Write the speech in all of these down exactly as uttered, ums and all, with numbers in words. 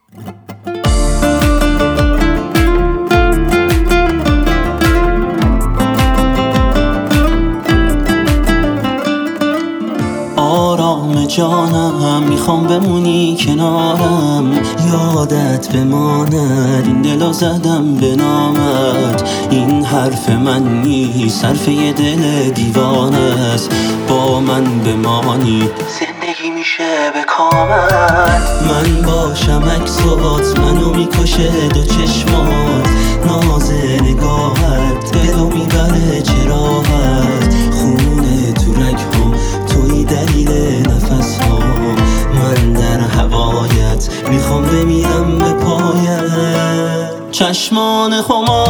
آرام جانم میخوام بمونی کنارم، یادت بماند این دلو زدم به نامت. این حرف من نیست، حرف یه دل دیوانه است. با من بمانی زندگی میشه به کامل. من باشم عکسات منو میکشه دو چشمات، ناز نگاهت دلو میبره چراغت. خونه تو رگ‌هام توی دلیل نفس ها، من در هوایت میخوام بمیرم به پایت. چشمان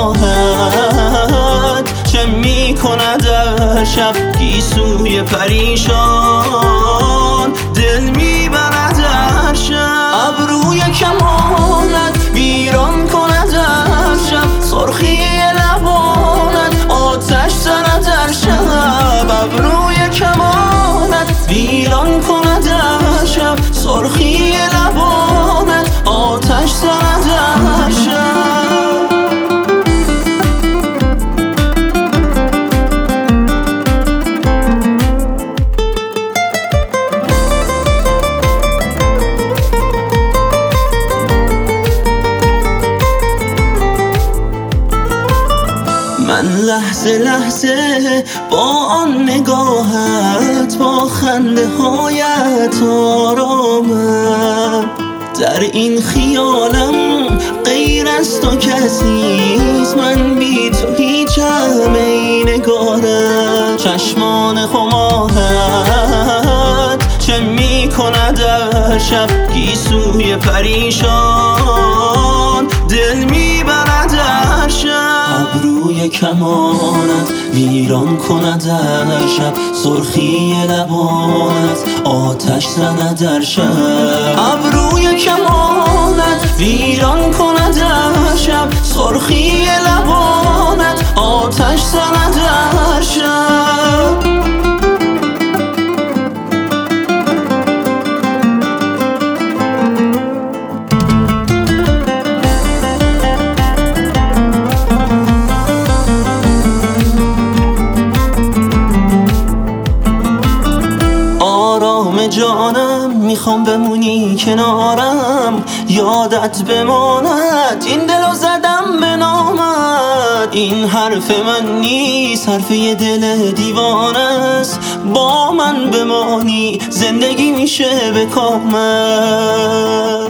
خماهت چه میکند در شب، گیسوی پریشان دل میبرد در شب. ابروی کمانت ویران کند در شب، سرخی لبانت آتش زند در شب. ابروی کمانت ویران کند در شب، سرخی لبانت آتش زند در شب. من لحظه لحظه با آن نگاهت، با خنده هایت آرامم. در این خیالم غیر از تو کسیست، من بی تو هیچم ای نگارم. چشمان خماهت چه میکند در شب، گیسوی پریشان دل میبرد در شب. ابروی کمانت ویران کند در شب، سرخی لبانت آتش زند در شب. ابروی کمانت ویران کند در شب، سرخی لبانت آتش زند در شب. آرام جانم میخوام بمونی کنارم، یادت بماند این دلو زدم به نامت. این حرف من نیست، حرف یه دل دیوانه است. با من بمانی زندگی میشه به کامل.